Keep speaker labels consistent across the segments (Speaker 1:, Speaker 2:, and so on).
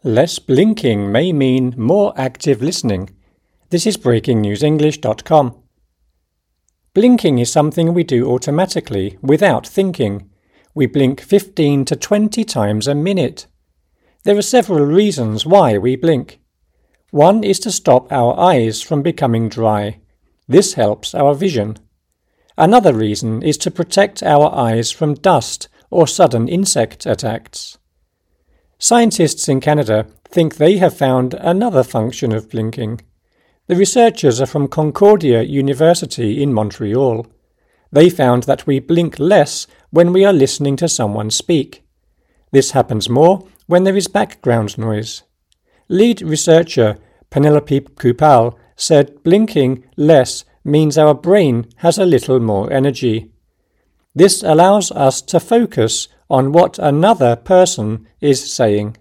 Speaker 1: Less blinking may mean more active listening. This is breakingnewsenglish.com. Blinking is something we do automatically, without thinking. We blink 15 to 20 times a minute. There are several reasons why we blink. One is to stop our eyes from becoming dry. This helps our vision. Another reason is to protect our eyes from dust or sudden insect attacks. Scientists in Canada think they have found another function of blinking. The researchers are from Concordia University in Montreal. They found that we blink less when we are listening to someone speak. This happens more when there is background noise. Lead researcher Penelope Kupal said blinking less means our brain has a little more energy. This allows us to focus on what another person is saying.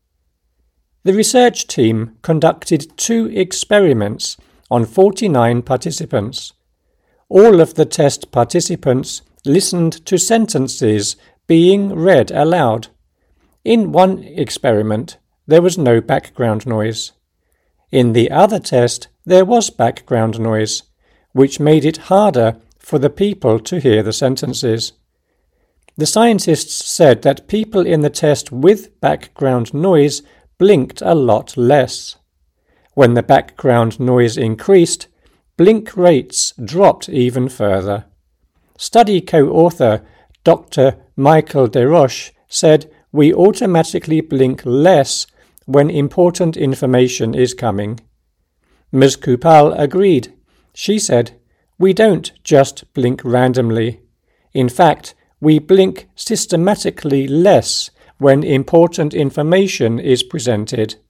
Speaker 1: The research team conducted 2 experiments on 49 participants. All of the test participants listened to sentences being read aloud. In one experiment, there was no background noise. In the other test, there was background noise, which made it harder for the people to hear the sentences. The scientists said that people in the test with background noise blinked a lot less. When the background noise increased, blink rates dropped even further. Study co-author Dr. Michael Desroches said we automatically blink less when important information is coming. Ms. Kupal agreed. She said, "We don't just blink randomly. In fact, we blink systematically less when important information is presented."